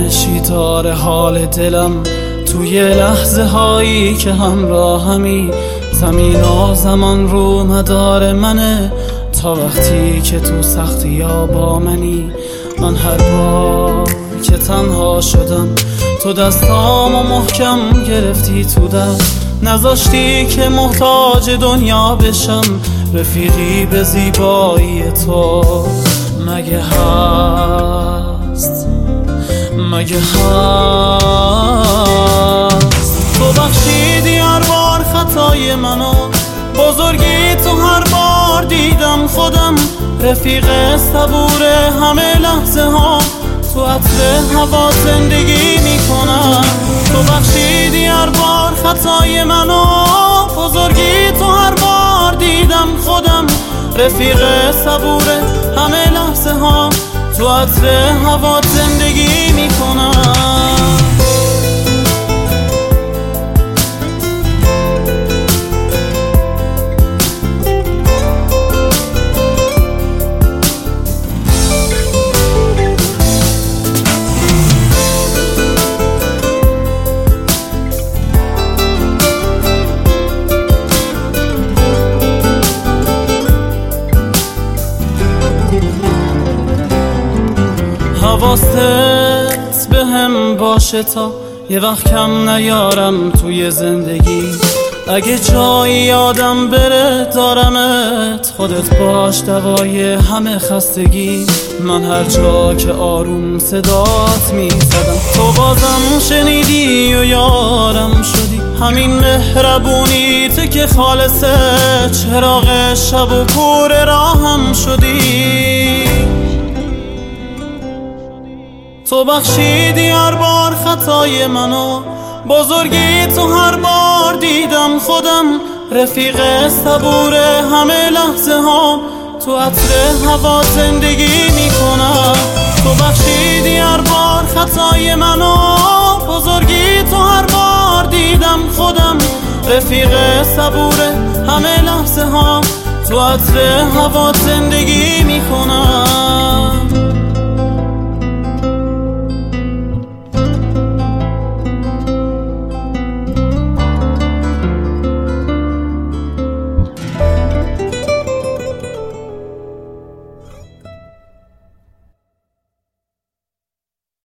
بشی تار حال دلم توی لحظه هایی که همراهمی. زمین و زمان رو مدار منه تا وقتی که تو سختی یا با منی. من هر بار که تنها شدم تو دستامو محکم گرفتی تو دست، نذاشتی که محتاج دنیا بشم. رفیقی به زیبایی تو مگه هست؟ مگه هست؟ تو بخشیدی هر بار خطای منو، بزرگی تو هر بار دیدم خودم. رفیق صبور همه لحظه ها تو عطر هوا زندگی میکنم. تو بخشیدی هر بار خطای منو، بزرگی تو هر بار دیدم خودم. رفیق صبور همه لحظه ها تو عطر هوا زندگی میکنم. حواست به هم باشه تا یه وقت کم نیارم توی زندگی. اگه جایی یادم بره دارمت، خودت باش دوای همه خستگی. من هر جا که آروم صدات میزدم تو بازم شنیدی و یارم شدی. همین مهربونی تو که خالصه، چراغ شب و کور راهم شدی. تو بخشیدی هر بار خطای منو، بزرگی تو هر بار دیدم خودم. رفیق صبور همه لحظه ها تو عطر هوا زندگی میکنم. تو بخشیدی هر بار خطای منو، بزرگی تو هر بار دیدم خودم. رفیق صبور همه لحظه ها تو عطر هوا زندگی میکنم.